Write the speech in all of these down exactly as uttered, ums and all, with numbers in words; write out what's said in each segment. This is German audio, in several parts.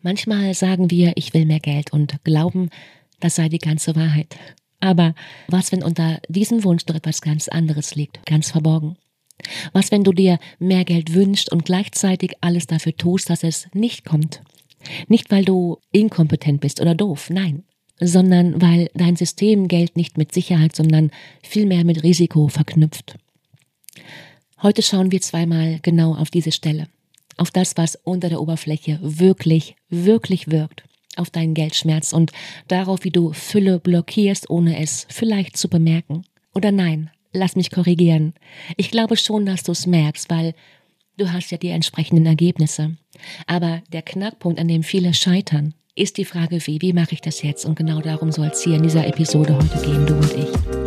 Manchmal sagen wir, ich will mehr Geld und glauben, das sei die ganze Wahrheit. Aber was, wenn unter diesem Wunsch noch etwas ganz anderes liegt, ganz verborgen? Was, wenn du dir mehr Geld wünschst und gleichzeitig alles dafür tust, dass es nicht kommt? Nicht, weil du inkompetent bist oder doof, nein, sondern weil dein System Geld nicht mit Sicherheit, sondern vielmehr mit Risiko verknüpft. Heute schauen wir zweimal genau auf diese Stelle, auf das, was unter der Oberfläche wirklich, wirklich wirkt, auf deinen Geldschmerz und darauf, wie du Fülle blockierst, ohne es vielleicht zu bemerken. Oder nein, lass mich korrigieren. Ich glaube schon, dass du es merkst, weil du hast ja die entsprechenden Ergebnisse. Aber der Knackpunkt, an dem viele scheitern, ist die Frage, wie, wie mache ich das jetzt? Und genau darum soll es hier in dieser Episode heute gehen, du und ich.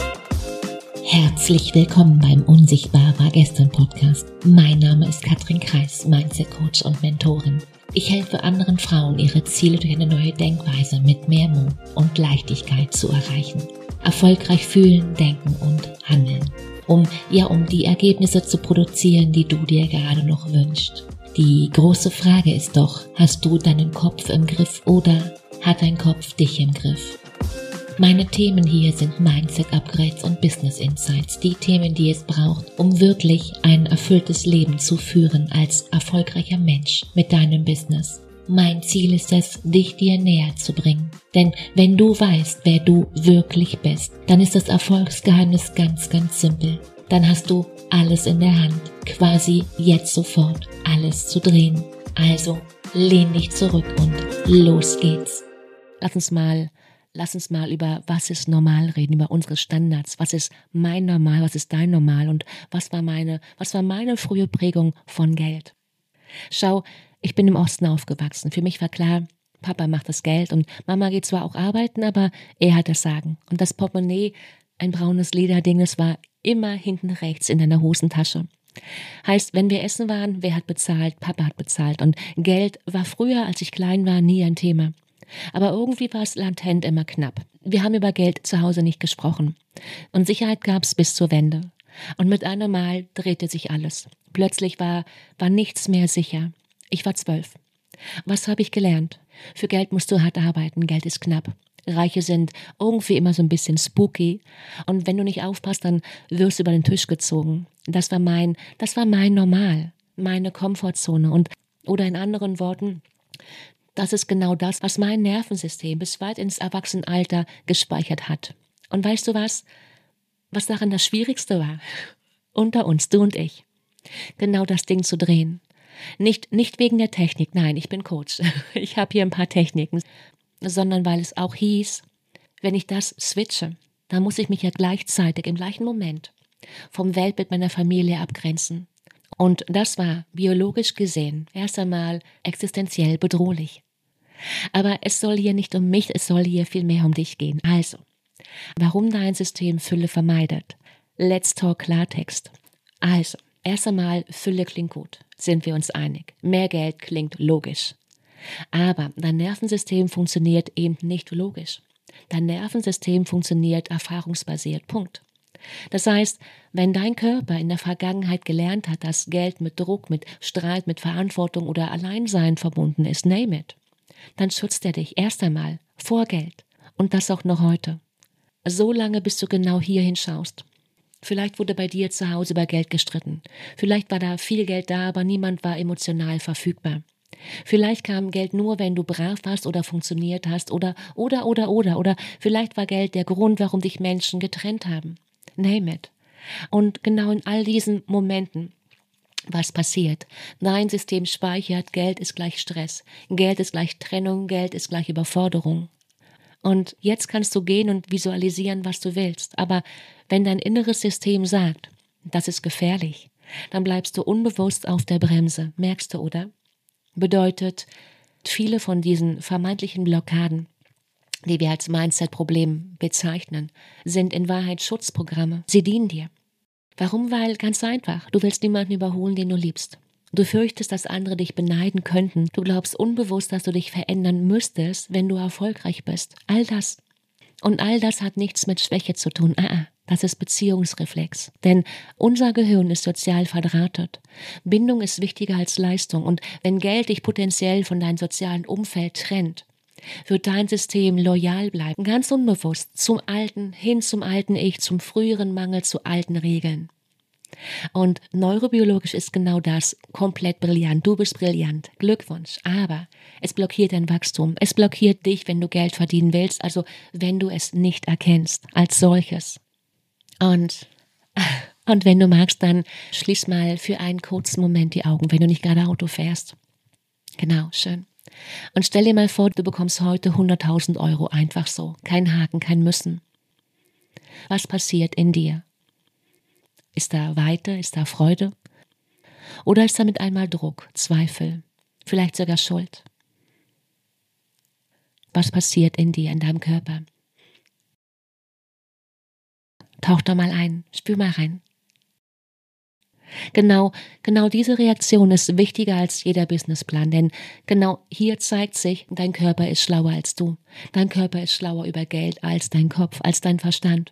Herzlich willkommen beim Unsichtbar war gestern Podcast. Mein Name ist Katrin Kreis, Mindset Coach und Mentorin. Ich helfe anderen Frauen, ihre Ziele durch eine neue Denkweise mit mehr Mut und Leichtigkeit zu erreichen. Erfolgreich fühlen, denken und handeln. Um, ja, um die Ergebnisse zu produzieren, die du dir gerade noch wünschst. Die große Frage ist doch, hast du deinen Kopf im Griff oder hat dein Kopf dich im Griff? Meine Themen hier sind Mindset-Upgrades und Business-Insights, die Themen, die es braucht, um wirklich ein erfülltes Leben zu führen als erfolgreicher Mensch mit deinem Business. Mein Ziel ist es, dich dir näher zu bringen. Denn wenn du weißt, wer du wirklich bist, dann ist das Erfolgsgeheimnis ganz, ganz simpel. Dann hast du alles in der Hand, quasi jetzt sofort alles zu drehen. Also lehn dich zurück und los geht's. Lass uns mal Lass uns mal über was ist normal reden, über unsere Standards. Was ist mein Normal, was ist dein Normal und was war meine, was war meine frühe Prägung von Geld? Schau, ich bin im Osten aufgewachsen. Für mich war klar, Papa macht das Geld und Mama geht zwar auch arbeiten, aber er hat das Sagen. Und das Portemonnaie, ein braunes Lederding, das war immer hinten rechts in deiner Hosentasche. Heißt, wenn wir essen waren, wer hat bezahlt? Papa hat bezahlt. Und Geld war früher, als ich klein war, nie ein Thema. Aber irgendwie war es latent immer knapp. Wir haben über Geld zu Hause nicht gesprochen. Und Sicherheit gab es bis zur Wende. Und mit einem Mal drehte sich alles. Plötzlich war, war nichts mehr sicher. Ich war zwölf. Was habe ich gelernt? Für Geld musst du hart arbeiten, Geld ist knapp. Reiche sind irgendwie immer so ein bisschen spooky. Und wenn du nicht aufpasst, dann wirst du über den Tisch gezogen. Das war mein, das war mein Normal, meine Komfortzone. Und, oder in anderen Worten, das ist genau das, was mein Nervensystem bis weit ins Erwachsenenalter gespeichert hat. Und weißt du was? Was daran das Schwierigste war? Unter uns, du und ich. Genau das Ding zu drehen. Nicht, nicht wegen der Technik, nein, ich bin Coach. Ich habe hier ein paar Techniken. Sondern weil es auch hieß, wenn ich das switche, dann muss ich mich ja gleichzeitig im gleichen Moment vom Weltbild meiner Familie abgrenzen. Und das war biologisch gesehen erst einmal existenziell bedrohlich. Aber es soll hier nicht um mich, es soll hier vielmehr um dich gehen. Also, warum dein System Fülle vermeidet? Let's talk Klartext. Also, erst einmal, Fülle klingt gut, sind wir uns einig. Mehr Geld klingt logisch. Aber dein Nervensystem funktioniert eben nicht logisch. Dein Nervensystem funktioniert erfahrungsbasiert, Punkt. Das heißt, wenn dein Körper in der Vergangenheit gelernt hat, dass Geld mit Druck, mit Streit, mit Verantwortung oder Alleinsein verbunden ist, name it, dann schützt er dich erst einmal vor Geld und das auch noch heute. So lange, bis du genau hier hinschaust. Vielleicht wurde bei dir zu Hause über Geld gestritten. Vielleicht war da viel Geld da, aber niemand war emotional verfügbar. Vielleicht kam Geld nur, wenn du brav warst oder funktioniert hast oder, oder, oder, oder, oder vielleicht war Geld der Grund, warum dich Menschen getrennt haben. Name it. Und genau in all diesen Momenten, was passiert? Dein System speichert, Geld ist gleich Stress, Geld ist gleich Trennung, Geld ist gleich Überforderung. Und jetzt kannst du gehen und visualisieren, was du willst. Aber wenn dein inneres System sagt, das ist gefährlich, dann bleibst du unbewusst auf der Bremse. Merkst du, oder? Bedeutet, viele von diesen vermeintlichen Blockaden, die wir als Mindset-Problem bezeichnen, sind in Wahrheit Schutzprogramme. Sie dienen dir. Warum? Weil, ganz einfach, du willst niemanden überholen, den du liebst. Du fürchtest, dass andere dich beneiden könnten. Du glaubst unbewusst, dass du dich verändern müsstest, wenn du erfolgreich bist. All das. Und all das hat nichts mit Schwäche zu tun. Ah, ah. Das ist Beziehungsreflex. Denn unser Gehirn ist sozial verdrahtet. Bindung ist wichtiger als Leistung. Und wenn Geld dich potenziell von deinem sozialen Umfeld trennt, wird dein System loyal bleiben, ganz unbewusst, zum Alten, hin zum alten Ich, zum früheren Mangel, zu alten Regeln. Und neurobiologisch ist genau das komplett brillant. Du bist brillant. Glückwunsch. Aber es blockiert dein Wachstum. Es blockiert dich, wenn du Geld verdienen willst, also wenn du es nicht erkennst als solches. Und, und wenn du magst, dann schließ mal für einen kurzen Moment die Augen, wenn du nicht gerade Auto fährst. Genau, schön. Und stell dir mal vor, du bekommst heute hunderttausend Euro einfach so. Kein Haken, kein Müssen. Was passiert in dir? Ist da Weite, ist da Freude? Oder ist da mit einmal Druck, Zweifel, vielleicht sogar Schuld? Was passiert in dir, in deinem Körper? Tauch da mal ein, spür mal rein. Genau, genau diese Reaktion ist wichtiger als jeder Businessplan, denn genau hier zeigt sich, dein Körper ist schlauer als du. Dein Körper ist schlauer über Geld als dein Kopf, als dein Verstand.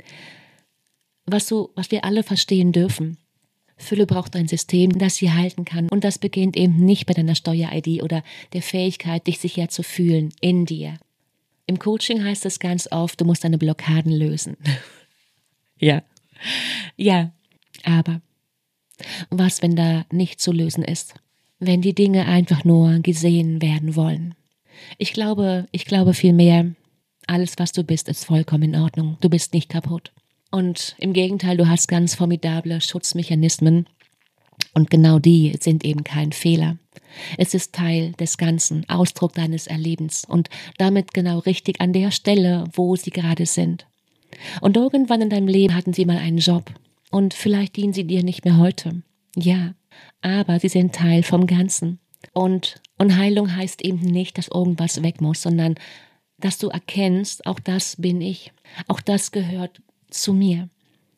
Was, du, was wir alle verstehen dürfen, Fülle braucht ein System, das sie halten kann. Und das beginnt eben nicht bei deiner Steuer-I D oder der Fähigkeit, dich sicher zu fühlen in dir. Im Coaching heißt es ganz oft, du musst deine Blockaden lösen. Ja, ja, aber was, wenn da nicht zu lösen ist? Wenn die Dinge einfach nur gesehen werden wollen? Ich glaube, ich glaube vielmehr, alles, was du bist, ist vollkommen in Ordnung. Du bist nicht kaputt. Und im Gegenteil, du hast ganz formidable Schutzmechanismen und genau die sind eben kein Fehler. Es ist Teil des Ganzen, Ausdruck deines Erlebens und damit genau richtig an der Stelle, wo sie gerade sind. Und irgendwann in deinem Leben hatten sie mal einen Job und vielleicht dienen sie dir nicht mehr heute. Ja, aber sie sind Teil vom Ganzen. Und, und Heilung heißt eben nicht, dass irgendwas weg muss, sondern dass du erkennst, auch das bin ich, auch das gehört zu mir.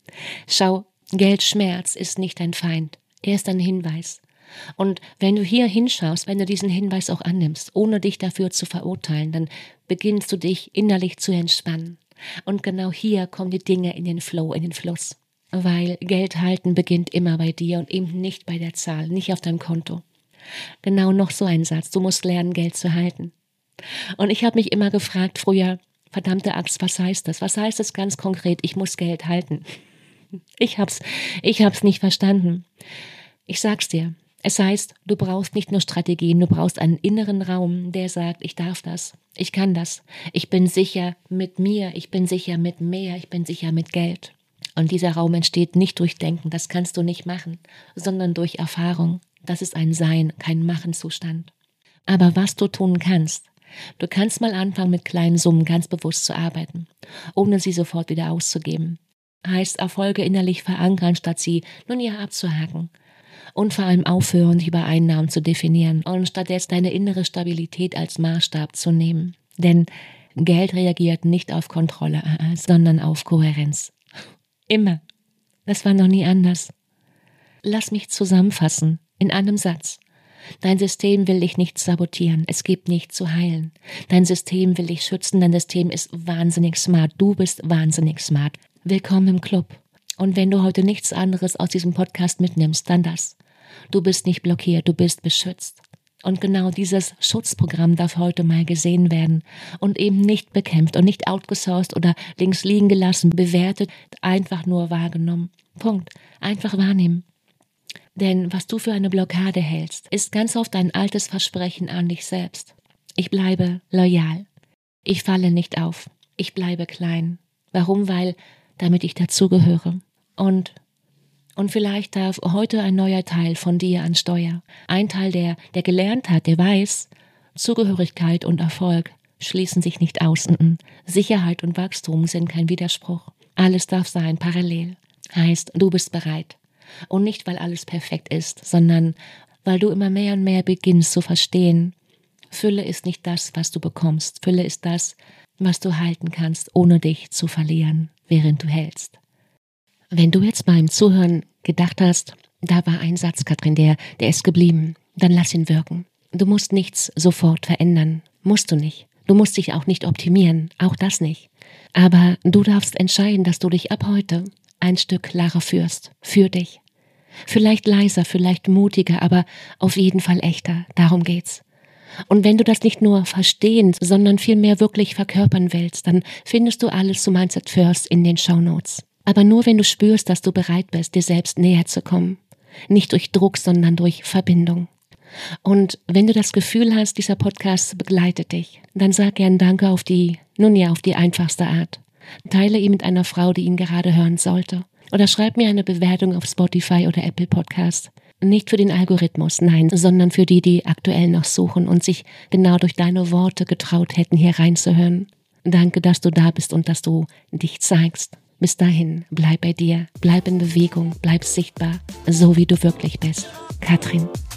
Schau, Geldschmerz ist nicht dein Feind, er ist ein Hinweis. Und wenn du hier hinschaust, wenn du diesen Hinweis auch annimmst, ohne dich dafür zu verurteilen, dann beginnst du dich innerlich zu entspannen. Und genau hier kommen die Dinge in den Flow, in den Fluss. Weil Geld halten beginnt immer bei dir und eben nicht bei der Zahl, nicht auf deinem Konto. Genau noch so ein Satz, du musst lernen, Geld zu halten. Und ich habe mich immer gefragt früher, verdammte Axt, was heißt das? Was heißt das ganz konkret? Ich muss Geld halten. Ich hab's, ich hab's nicht verstanden. Ich sag's dir. Es heißt, du brauchst nicht nur Strategien, du brauchst einen inneren Raum, der sagt, ich darf das, ich kann das, ich bin sicher mit mir, ich bin sicher mit mehr, ich bin sicher mit Geld. Und dieser Raum entsteht nicht durch Denken, das kannst du nicht machen, sondern durch Erfahrung. Das ist ein Sein, kein Machenzustand. Aber was du tun kannst, du kannst mal anfangen, mit kleinen Summen ganz bewusst zu arbeiten, ohne sie sofort wieder auszugeben. Heißt Erfolge innerlich verankern, statt sie nun ja abzuhaken. Und vor allem aufhören, dich über Einnahmen zu definieren und stattdessen deine innere Stabilität als Maßstab zu nehmen. Denn Geld reagiert nicht auf Kontrolle, sondern auf Kohärenz. Immer. Das war noch nie anders. Lass mich zusammenfassen in einem Satz. Dein System will dich nicht sabotieren, es gibt nichts zu heilen. Dein System will dich schützen, dein System ist wahnsinnig smart, du bist wahnsinnig smart. Willkommen im Club. Und wenn du heute nichts anderes aus diesem Podcast mitnimmst, dann das. Du bist nicht blockiert, du bist beschützt. Und genau dieses Schutzprogramm darf heute mal gesehen werden und eben nicht bekämpft und nicht outgesourced oder links liegen gelassen, bewertet, einfach nur wahrgenommen. Punkt. Einfach wahrnehmen. Denn was du für eine Blockade hältst, ist ganz oft ein altes Versprechen an dich selbst. Ich bleibe loyal. Ich falle nicht auf. Ich bleibe klein. Warum? Weil, damit ich dazugehöre. Und, und vielleicht darf heute ein neuer Teil von dir an Steuer. Ein Teil, der, der gelernt hat, der weiß, Zugehörigkeit und Erfolg schließen sich nicht aus. Sicherheit und Wachstum sind kein Widerspruch. Alles darf sein, parallel. Heißt, du bist bereit. Und nicht, weil alles perfekt ist, sondern weil du immer mehr und mehr beginnst zu verstehen, Fülle ist nicht das, was du bekommst. Fülle ist das, was du halten kannst, ohne dich zu verlieren, während du hältst. Wenn du jetzt beim Zuhören gedacht hast, da war ein Satz, Katrin, der, der ist geblieben, dann lass ihn wirken. Du musst nichts sofort verändern. Musst du nicht. Du musst dich auch nicht optimieren, auch das nicht. Aber du darfst entscheiden, dass du dich ab heute ein Stück klarer führst, für dich. Vielleicht leiser, vielleicht mutiger, aber auf jeden Fall echter, darum geht's. Und wenn du das nicht nur verstehen, sondern vielmehr wirklich verkörpern willst, dann findest du alles zu Mindset First in den Shownotes. Aber nur wenn du spürst, dass du bereit bist, dir selbst näher zu kommen. Nicht durch Druck, sondern durch Verbindung. Und wenn du das Gefühl hast, dieser Podcast begleitet dich, dann sag gern Danke auf die, nun ja, auf die einfachste Art. Teile ihn mit einer Frau, die ihn gerade hören sollte. Oder schreib mir eine Bewertung auf Spotify oder Apple Podcast. Nicht für den Algorithmus, nein, sondern für die, die aktuell noch suchen und sich genau durch deine Worte getraut hätten, hier reinzuhören. Danke, dass du da bist und dass du dich zeigst. Bis dahin, bleib bei dir, bleib in Bewegung, bleib sichtbar, so wie du wirklich bist. Katrin.